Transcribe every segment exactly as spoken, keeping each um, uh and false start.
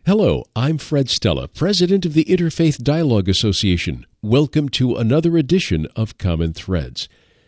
Hello, I'm Fred Stella, president of the Interfaith Dialogue Association. Welcome to another edition of Common Threads.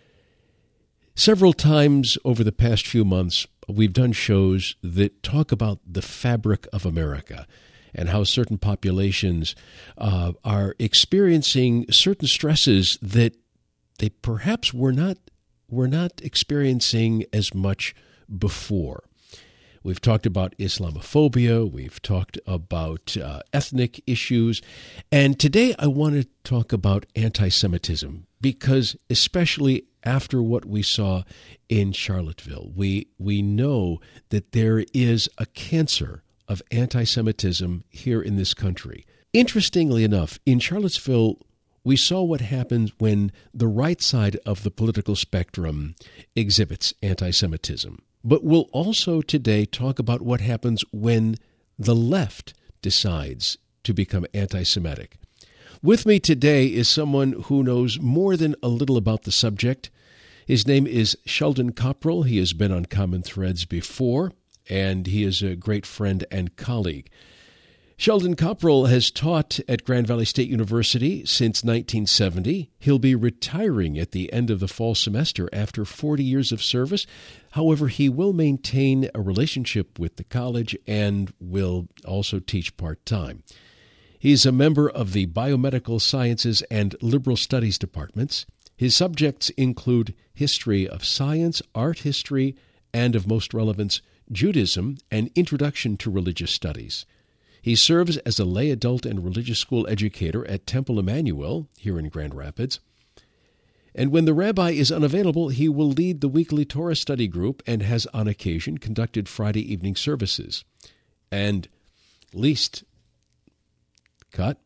Several times over the past few months, we've done shows that talk about the fabric of America and how certain populations uh, are experiencing certain stresses that they perhaps were not were not experiencing as much before. We've talked about Islamophobia, we've talked about uh, ethnic issues, and today I want to talk about anti-Semitism, because especially after what we saw in Charlottesville, we we know that there is a cancer of anti-Semitism here in this country. Interestingly enough, in Charlottesville, we saw what happens when the right side of the political spectrum exhibits anti-Semitism. But we'll also today talk about what happens when the left decides to become anti-Semitic. With me today is someone who knows more than a little about the subject. His name is Sheldon Copperell. He has been on Common Threads before, and he is a great friend and colleague. Sheldon Copperell has taught at Grand Valley State University since nineteen seventy. He'll be retiring at the end of the fall semester after forty years of service. However, he will maintain a relationship with the college and will also teach part-time. He's a member of the Biomedical Sciences and Liberal Studies departments. His subjects include history of science, art history, and of most relevance, Judaism and Introduction to Religious Studies. He serves as a lay adult and religious school educator at Temple Emmanuel here in Grand Rapids. And when the rabbi is unavailable, he will lead the weekly Torah study group and has on occasion conducted Friday evening services. And least, cut.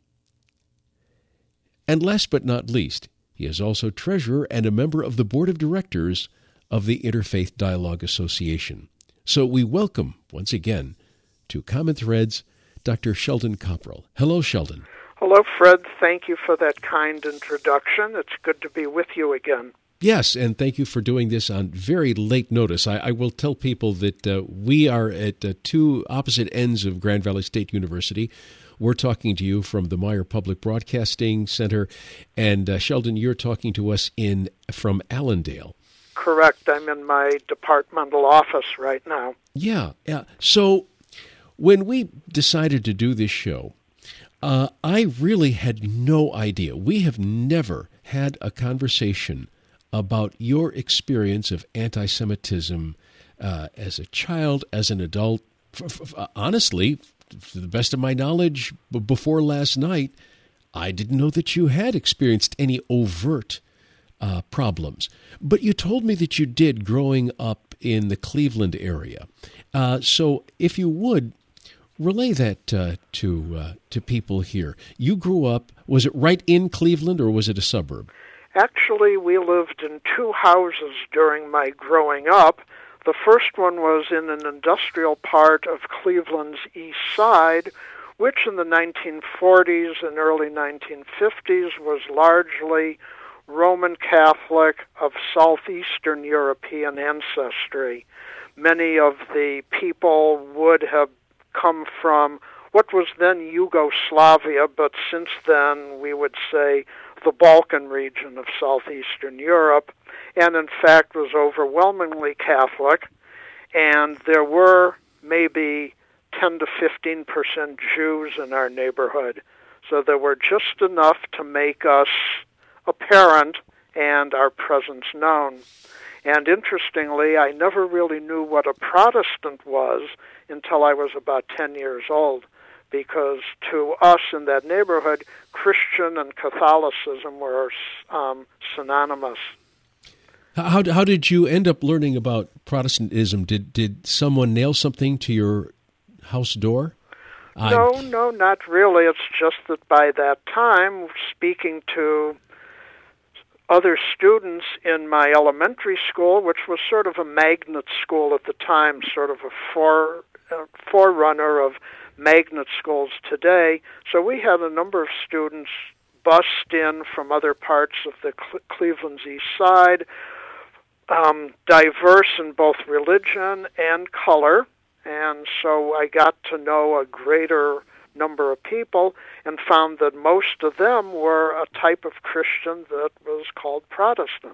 And last but not least, he is also treasurer and a member of the board of directors of the Interfaith Dialogue Association. So we welcome, once again, to Common Threads, Doctor Sheldon Copperell. Hello, Sheldon. Hello, Fred. Thank you for that kind introduction. It's good to be with you again. Yes, and thank you for doing this on very late notice. I, I will tell people that uh, we are at uh, two opposite ends of Grand Valley State University. We're talking to you from the Meyer Public Broadcasting Center, and uh, Sheldon, you're talking to us in from Allendale. Correct. I'm in my departmental office right now. Yeah, yeah. So when we decided to do this show, uh, I really had no idea. We have never had a conversation about your experience of anti-Semitism uh, as a child, as an adult. F- f- honestly, to the best of my knowledge, b- before last night, I didn't know that you had experienced any overt uh, problems. But you told me that you did growing up in the Cleveland area. Uh, so if you would, relay that uh, to uh, to people here. You grew up, was it right in Cleveland or was it a suburb? Actually, we lived in two houses during my growing up. The first one was in an industrial part of Cleveland's east side, which in the nineteen forties and early nineteen fifties was largely Roman Catholic of Southeastern European ancestry. Many of the people would have come from what was then Yugoslavia, but since then we would say the Balkan region of southeastern Europe, and in fact was overwhelmingly Catholic, and there were maybe ten to fifteen percent Jews in our neighborhood. So there were just enough to make us apparent and our presence known. And interestingly, I never really knew what a Protestant was until I was about ten years old, because to us in that neighborhood, Christian and Catholicism were um, synonymous. How how did you end up learning about Protestantism? Did did someone nail something to your house door? No, I'm... no, not really. It's just that by that time, speaking to other students in my elementary school, which was sort of a magnet school at the time, sort of a fore, uh, forerunner of magnet schools today. So we had a number of students bust in from other parts of the Cle- Cleveland's east side, um, diverse in both religion and color, And so I got to know a greater number of people and found that most of them were a type of Christian that was called Protestant.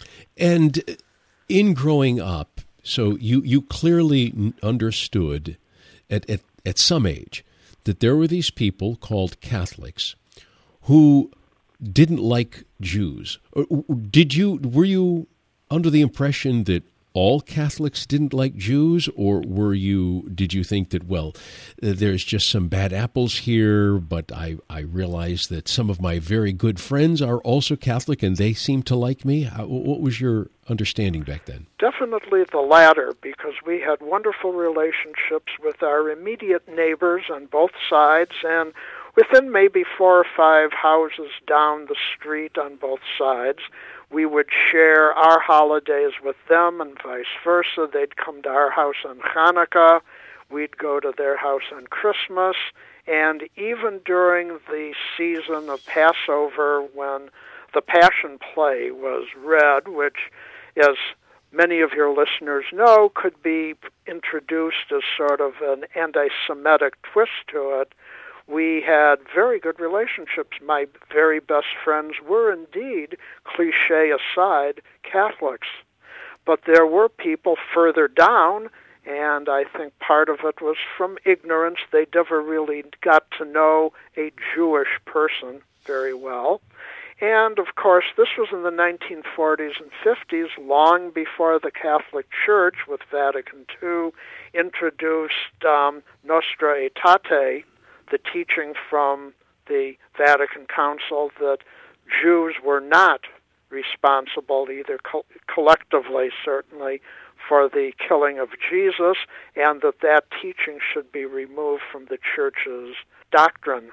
And in growing up, so you, you clearly understood at, at, at some age that there were these people called Catholics who didn't like Jews. Did you, were you under the impression that all Catholics didn't like Jews, or were you, did you think that, well, there's just some bad apples here, but I, I realize that some of my very good friends are also Catholic and they seem to like me? How, what was your understanding back then? Definitely the latter, because we had wonderful relationships with our immediate neighbors on both sides, and within maybe four or five houses down the street on both sides, we would share our holidays with them and vice versa. They'd come to our house on Hanukkah. We'd go to their house on Christmas. And even during the season of Passover, when the Passion Play was read, which, as many of your listeners know, could be introduced as sort of an anti-Semitic twist to it, we had very good relationships. My very best friends were indeed, cliche aside, Catholics. But there were people further down, and I think part of it was from ignorance. They never really got to know a Jewish person very well. And, of course, this was in the nineteen forties and fifties, long before the Catholic Church, with Vatican Two, introduced um, Nostra Aetate, the teaching from the Vatican Council that Jews were not responsible, either co- collectively, certainly, for the killing of Jesus, and that that teaching should be removed from the Church's doctrine.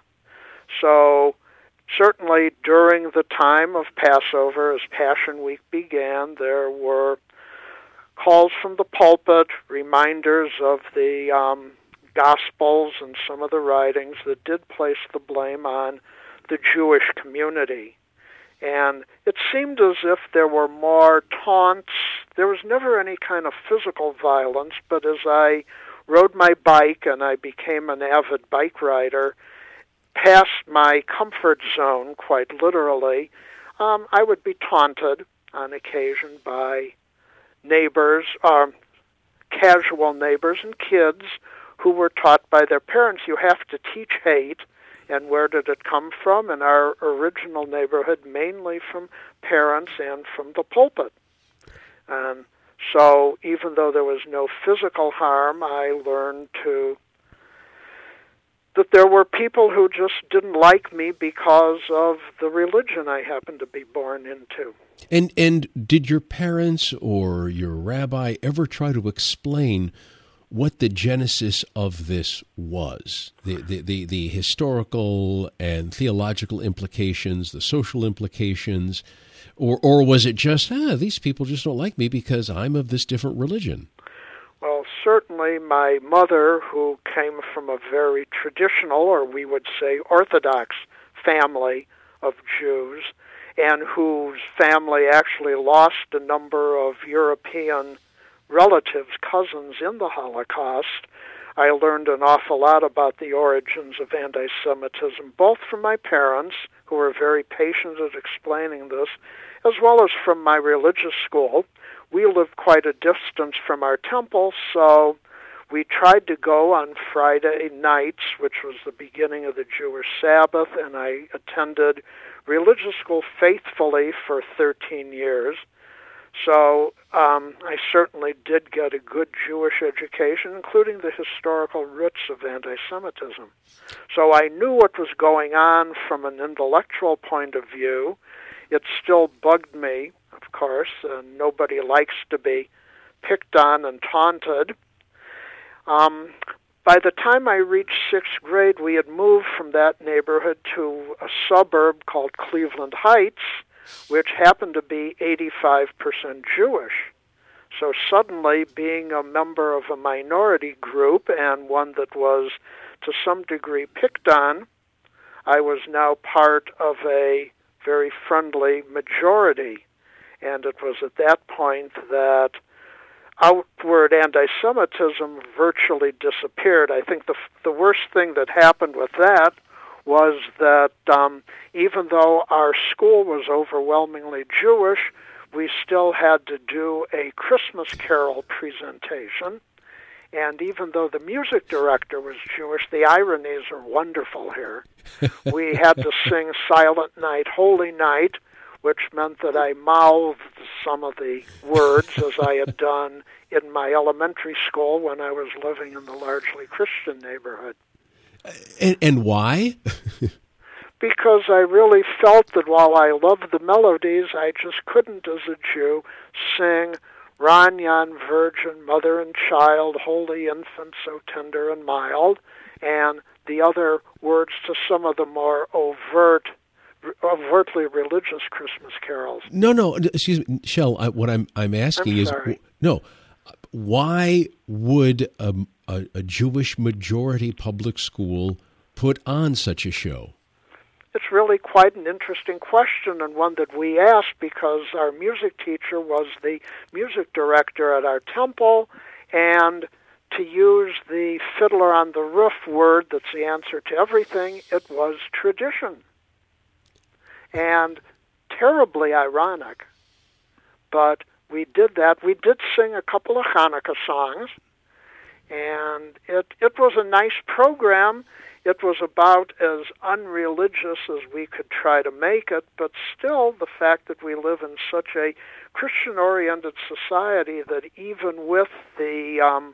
So, certainly during the time of Passover, as Passion Week began, there were calls from the pulpit, reminders of the um, Gospels and some of the writings that did place the blame on the Jewish community. And it seemed as if there were more taunts. There was never any kind of physical violence, but as I rode my bike and I became an avid bike rider, past my comfort zone, quite literally, um, I would be taunted on occasion by neighbors, um, casual neighbors and kids who were taught by their parents, you have to teach hate. And where did it come from? In our original neighborhood, mainly from parents and from the pulpit. And so even though there was no physical harm, I learned to that there were people who just didn't like me because of the religion I happened to be born into. And and did your parents or your rabbi ever try to explain what the genesis of this was, the, the, the, the historical and theological implications, the social implications, or or was it just, ah, these people just don't like me because I'm of this different religion? Well, certainly my mother, who came from a very traditional, or we would say Orthodox, family of Jews, and whose family actually lost a number of European relatives, cousins in the Holocaust, I learned an awful lot about the origins of anti-Semitism, both from my parents, who were very patient at explaining this, as well as from my religious school. We lived quite a distance from our temple, so we tried to go on Friday nights, which was the beginning of the Jewish Sabbath, and I attended religious school faithfully for thirteen years. So um, I certainly did get a good Jewish education, including the historical roots of anti-Semitism. So I knew what was going on from an intellectual point of view. It still bugged me, of course, and nobody likes to be picked on and taunted. Um, by the time I reached sixth grade, we had moved from that neighborhood to a suburb called Cleveland Heights, which happened to be eighty-five percent Jewish. So suddenly, being a member of a minority group and one that was to some degree picked on, I was now part of a very friendly majority. And it was at that point that outward anti-Semitism virtually disappeared. I think the the worst thing that happened with that was that um, even though our school was overwhelmingly Jewish, we still had to do a Christmas carol presentation. And even though the music director was Jewish, the ironies are wonderful here. We had to sing Silent Night, Holy Night, which meant that I mouthed some of the words as I had done in my elementary school when I was living in the largely Christian neighborhood. And, and why? Because I really felt that while I loved the melodies, I just couldn't, as a Jew, sing Ranyan, Virgin, Mother and Child, Holy Infant, so tender and mild, and the other words to some of the more overt, overtly religious Christmas carols. No, no, excuse me, Shell. I, what I'm I'm asking I'm is, sorry. no, why would a, a, a Jewish majority public school put on such a show? It's really quite an interesting question, and one that we asked because our music teacher was the music director at our temple, and to use the fiddler on the roof word that's the answer to everything, it was tradition. And terribly ironic, but we did that. We did sing a couple of Hanukkah songs, and it it was a nice program. It was about as unreligious as we could try to make it, but still the fact that we live in such a Christian-oriented society that even with the um,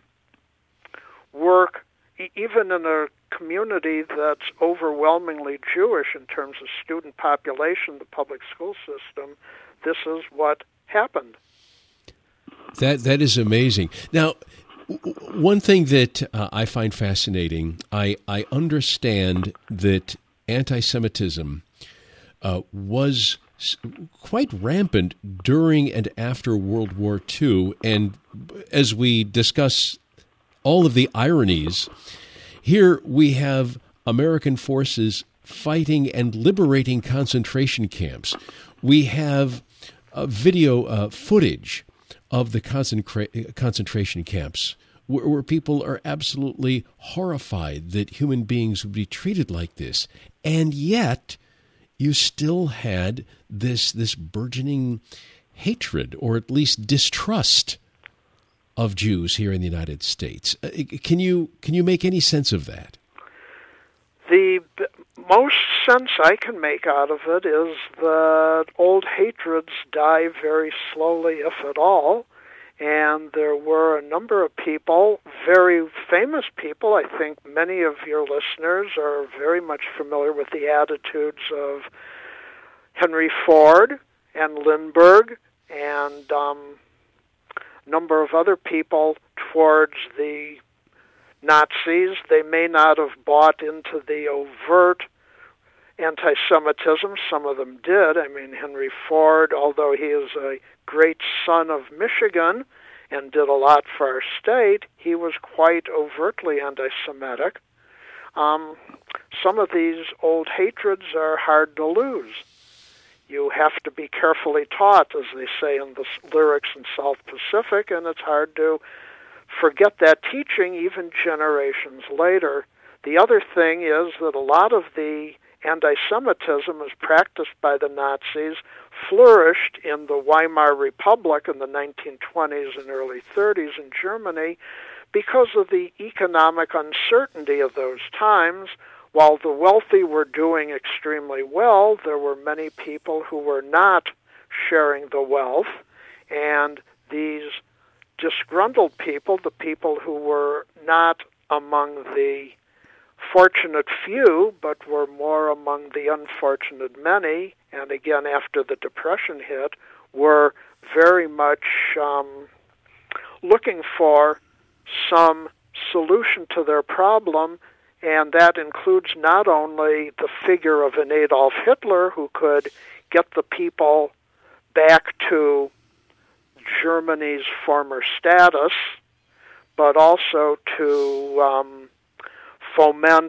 work, e- even in a community that's overwhelmingly Jewish in terms of student population, the public school system, this is what happened. That that is amazing. Now, one thing that uh, I find fascinating, I, I understand that anti-Semitism uh, was quite rampant during and after World War Two, and as we discuss all of the ironies, here we have American forces fighting and liberating concentration camps. We have uh, video uh, footage of the concentra- concentration camps where, where people are absolutely horrified that human beings would be treated like this. And yet you still had this this burgeoning hatred, or at least distrust, of Jews here in the United States. Uh, can you can you make any sense of that? The b- most sense I can make out of it is that old hatreds die very slowly, if at all, and there were a number of people, very famous people. I think many of your listeners are very much familiar with the attitudes of Henry Ford and Lindbergh and um, a number of other people towards the Nazis. They may not have bought into the overt anti-Semitism. Some of them did. I mean, Henry Ford, although he is a great son of Michigan and did a lot for our state, he was quite overtly anti-Semitic. Um, some of these old hatreds are hard to lose. You have to be carefully taught, as they say in the lyrics in South Pacific, and it's hard to forget that teaching even generations later. The other thing is that a lot of the anti-Semitism as practiced by the Nazis flourished in the Weimar Republic in the nineteen twenties and early thirties in Germany because of the economic uncertainty of those times. While the wealthy were doing extremely well, there were many people who were not sharing the wealth, and these disgruntled people, the people who were not among the fortunate few, but were more among the unfortunate many, and again after the Depression hit, were very much um, looking for some solution to their problem, and that includes not only the figure of an Adolf Hitler who could get the people back to Germany's former status, but also to um, foment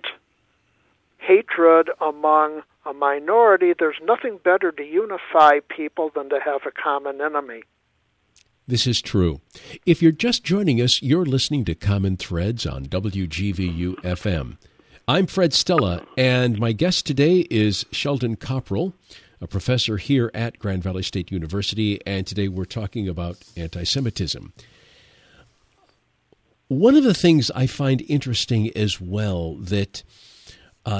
hatred among a minority. There's nothing better to unify people than to have a common enemy. This is true. If you're just joining us, you're listening to Common Threads on W G V U F M. I'm Fred Stella, and my guest today is Sheldon Copperell, a professor here at Grand Valley State University, and today we're talking about anti-Semitism. One of the things I find interesting as well, that uh,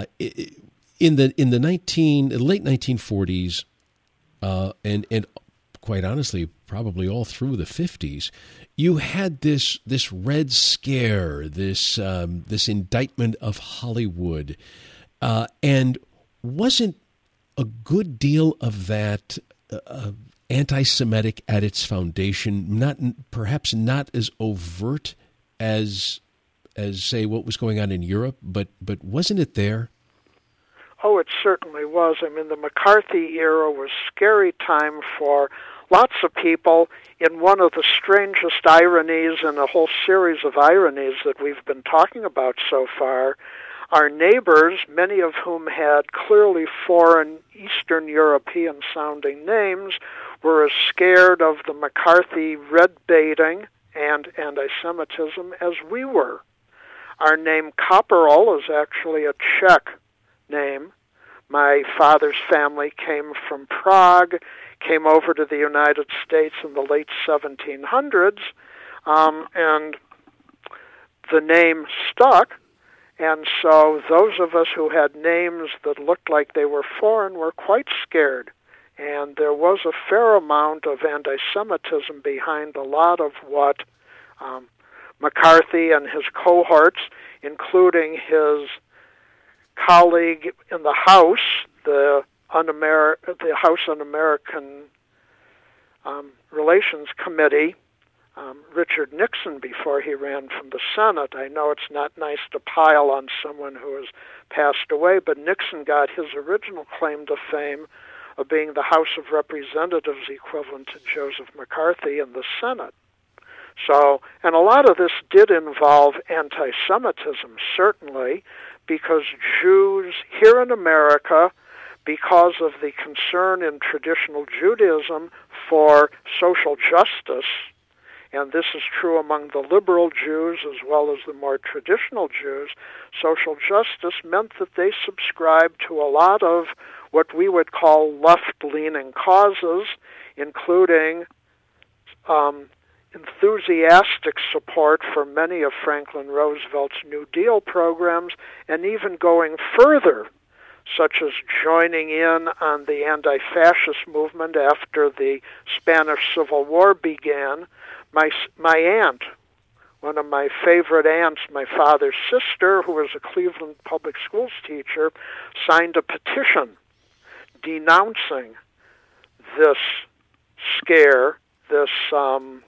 in the in the nineteen late nineteen forties, uh, and and quite honestly, probably all through the fifties, you had this this Red Scare, this um, this indictment of Hollywood, uh, and wasn't a good deal of that uh, anti-Semitic at its foundation, not perhaps not as overt as as say what was going on in Europe, but but wasn't it there? Oh, it certainly was. I mean, the McCarthy era was a scary time for lots of people. In one of the strangest ironies in a whole series of ironies that we've been talking about so far, our neighbors, many of whom had clearly foreign Eastern European-sounding names, were as scared of the McCarthy red-baiting and anti-Semitism as we were. Our name Copperell is actually a Czech name. My father's family came from Prague, came over to the United States in the late seventeen hundreds, um, and the name stuck. And so those of us who had names that looked like they were foreign were quite scared. And there was a fair amount of anti-Semitism behind a lot of what um, McCarthy and his cohorts, including his colleague in the House, the Un-Amer- the House Un-American um, Relations Committee, um, Richard Nixon, before he ran from the Senate. I know it's not nice to pile on someone who has passed away, but Nixon got his original claim to fame of being the House of Representatives equivalent to Joseph McCarthy in the Senate. So, and a lot of this did involve anti-Semitism, certainly, because Jews here in America, because of the concern in traditional Judaism for social justice, and this is true among the liberal Jews as well as the more traditional Jews, social justice meant that they subscribed to a lot of what we would call left-leaning causes, including um, enthusiastic support for many of Franklin Roosevelt's New Deal programs, and even going further, such as joining in on the anti-fascist movement after the Spanish Civil War began. My, my aunt, one of my favorite aunts, my father's sister, who was a Cleveland public schools teacher, signed a petition denouncing this scare, this um,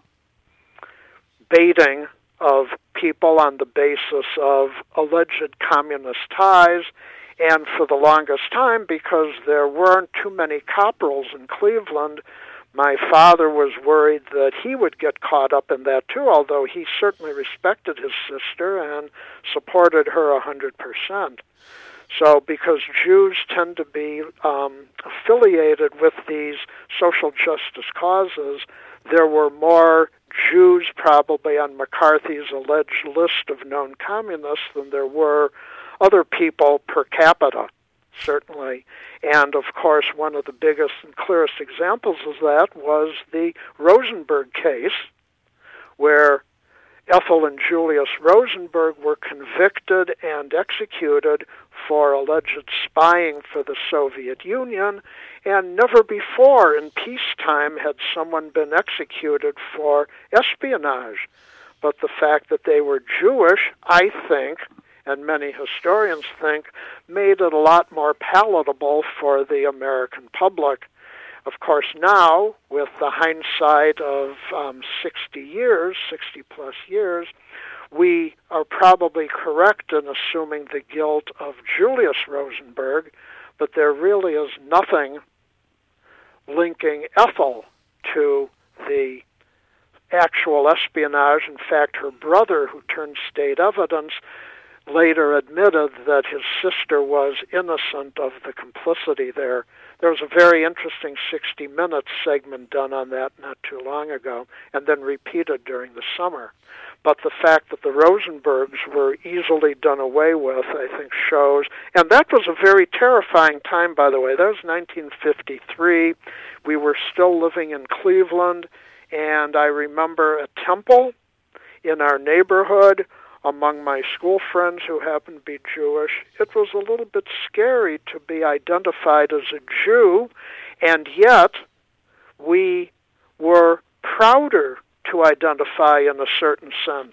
baiting of people on the basis of alleged communist ties, and for the longest time, because there weren't too many Copperells in Cleveland, my father was worried that he would get caught up in that too, although he certainly respected his sister and supported her one hundred percent. So because Jews tend to be um, affiliated with these social justice causes, there were more Jews probably on McCarthy's alleged list of known communists than there were other people per capita, certainly. And, of course, one of the biggest and clearest examples of that was the Rosenberg case, where Ethel and Julius Rosenberg were convicted and executed for alleged spying for the Soviet Union, and never before in peacetime had someone been executed for espionage. But the fact that they were Jewish, I think, and many historians think, made it a lot more palatable for the American public. Of course, now, with the hindsight of um, sixty years, sixty-plus years, we are probably correct in assuming the guilt of Julius Rosenberg, but there really is nothing linking Ethel to the actual espionage. In fact, her brother, who turned state evidence, later admitted that his sister was innocent of the complicity there. There was a very interesting sixty minutes segment done on that not too long ago, and then repeated during the summer. But the fact that the Rosenbergs were easily done away with, I think, shows. And that was a very terrifying time, by the way. That was nineteen fifty-three. We were still living in Cleveland, and I remember a temple in our neighborhood among my school friends who happened to be Jewish. It was a little bit scary to be identified as a Jew, and yet we were prouder to identify in a certain sense.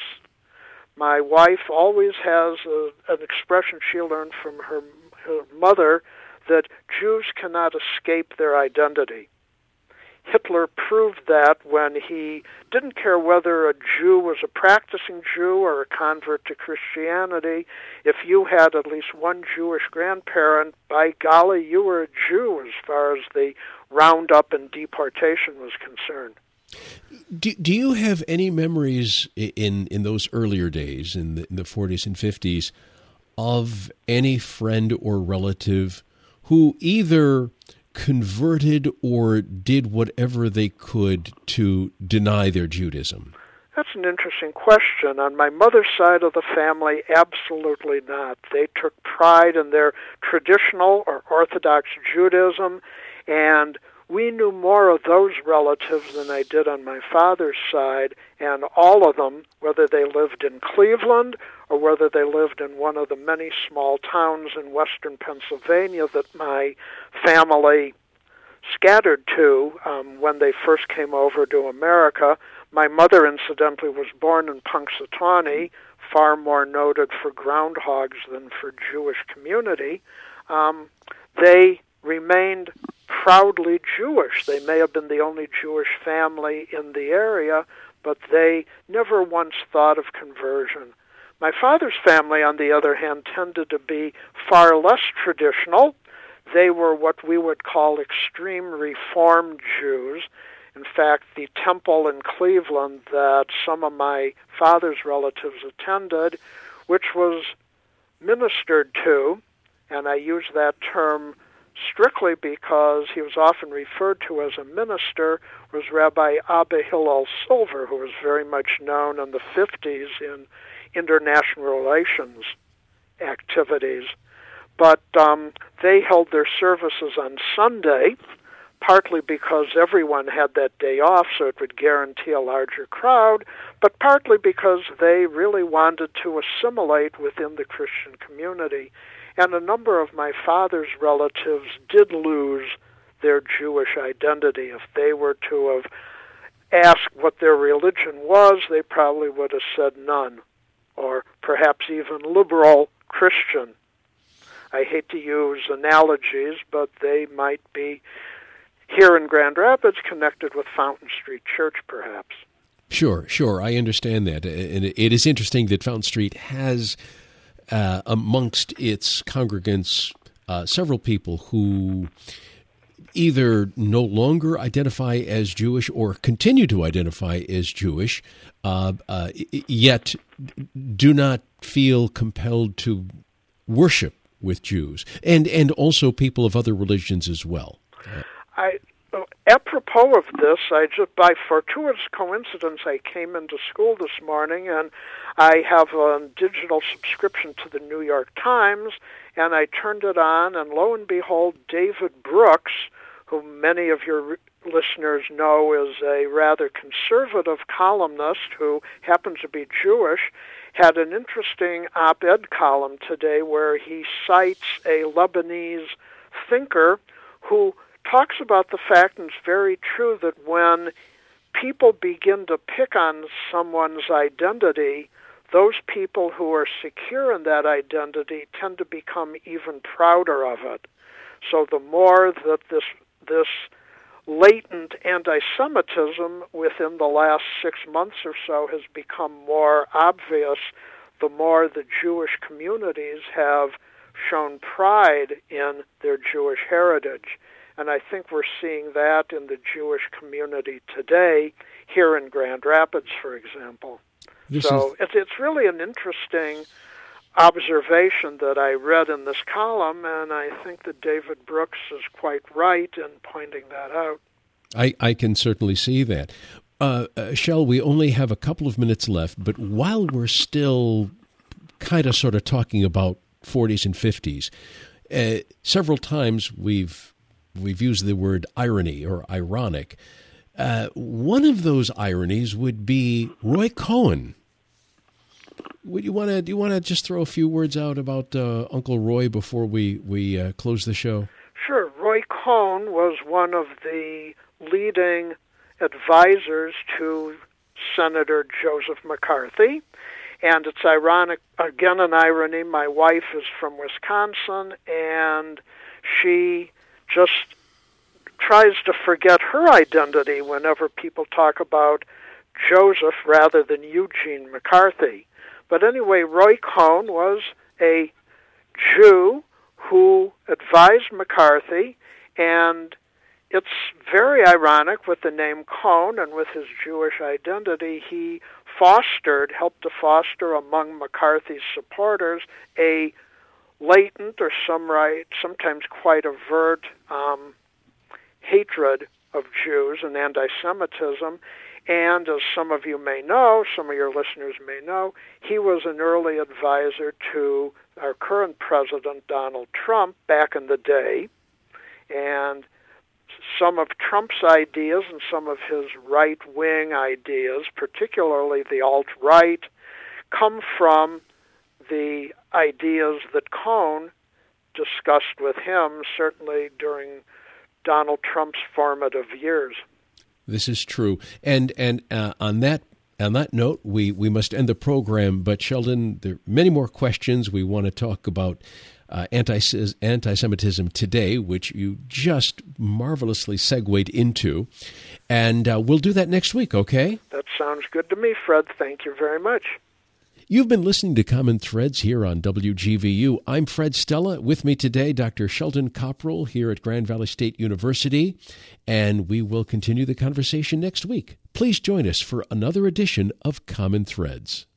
My wife always has a, an expression she learned from her, her mother that Jews cannot escape their identity. Hitler proved that when he didn't care whether a Jew was a practicing Jew or a convert to Christianity. If you had at least one Jewish grandparent, by golly, you were a Jew as far as the roundup and deportation was concerned. Do, do you have any memories in, in those earlier days, in the, in the forties and fifties, of any friend or relative who either converted or did whatever they could to deny their Judaism? That's an interesting question. On my mother's side of the family, absolutely not. They took pride in their traditional or Orthodox Judaism, and we knew more of those relatives than I did on my father's side, and all of them, whether they lived in Cleveland or whether they lived in one of the many small towns in western Pennsylvania that my family scattered to um, when they first came over to America. My mother, incidentally, was born in Punxsutawney, far more noted for groundhogs than for Jewish community. Um, they remained proudly Jewish. They may have been the only Jewish family in the area, but they never once thought of conversion. My father's family, on the other hand, tended to be far less traditional. They were what we would call extreme Reform Jews. In fact, the temple in Cleveland that some of my father's relatives attended, which was ministered to, and I use that term strictly because he was often referred to as a minister, was Rabbi Abba Hillel Silver, who was very much known in the fifties in international relations activities. But um, they held their services on Sunday, partly because everyone had that day off, so it would guarantee a larger crowd, but partly because they really wanted to assimilate within the Christian community. And a number of my father's relatives did lose their Jewish identity. If they were to have asked what their religion was, they probably would have said none, or perhaps even liberal Christian. I hate to use analogies, but they might be here in Grand Rapids connected with Fountain Street Church, perhaps. Sure, sure. I understand that. And it is interesting that Fountain Street has Uh, amongst its congregants, uh, several people who either no longer identify as Jewish or continue to identify as Jewish, uh, uh, yet do not feel compelled to worship with Jews, and, and also people of other religions as well. Uh, I, apropos of this, I just by fortuitous coincidence, I came into school this morning, and I have a digital subscription to the New York Times, and I turned it on, and lo and behold, David Brooks, who many of your listeners know is a rather conservative columnist who happens to be Jewish, had an interesting op-ed column today where he cites a Lebanese thinker who talks about the fact, and it's very true, that when people begin to pick on someone's identity, those people who are secure in that identity tend to become even prouder of it. So the more that this this latent anti-Semitism within the last six months or so has become more obvious, the more the Jewish communities have shown pride in their Jewish heritage. And I think we're seeing that in the Jewish community today, here in Grand Rapids, for example. This so is... it's, it's really an interesting observation that I read in this column, and I think that David Brooks is quite right in pointing that out. I, I can certainly see that. Uh, uh, Shel, we only have a couple of minutes left, but while we're still kind of sort of talking about forties and fifties, uh, several times we've we've used the word irony or ironic. Uh, one of those ironies would be Roy Cohn. Would you want to? Do you want to just throw a few words out about uh, Uncle Roy before we we uh, close the show? Sure. Roy Cohn was one of the leading advisors to Senator Joseph McCarthy, and it's ironic. Again, an irony. My wife is from Wisconsin, and she just tries to forget her identity whenever people talk about Joseph rather than Eugene McCarthy. But anyway, Roy Cohn was a Jew who advised McCarthy, and it's very ironic with the name Cohn and with his Jewish identity. He fostered, helped to foster among McCarthy's supporters a latent or some right, sometimes quite overt um, hatred of Jews and anti-Semitism. And as some of you may know, some of your listeners may know, he was an early advisor to our current president, Donald Trump, back in the day. And some of Trump's ideas and some of his right-wing ideas, particularly the alt-right, come from the ideas that Cohn discussed with him, certainly during Donald Trump's formative years. This is true, and and uh, on that on that note, we, we must end the program. But Sheldon, there are many more questions. We want to talk about uh, anti anti-Semitism today, which you just marvelously segued into, and uh, we'll do that next week. Okay? That sounds good to me, Fred. Thank you very much. You've been listening to Common Threads here on W G V U. I'm Fred Stella. With me today, Doctor Sheldon Copperell here at Grand Valley State University, and we will continue the conversation next week. Please join us for another edition of Common Threads.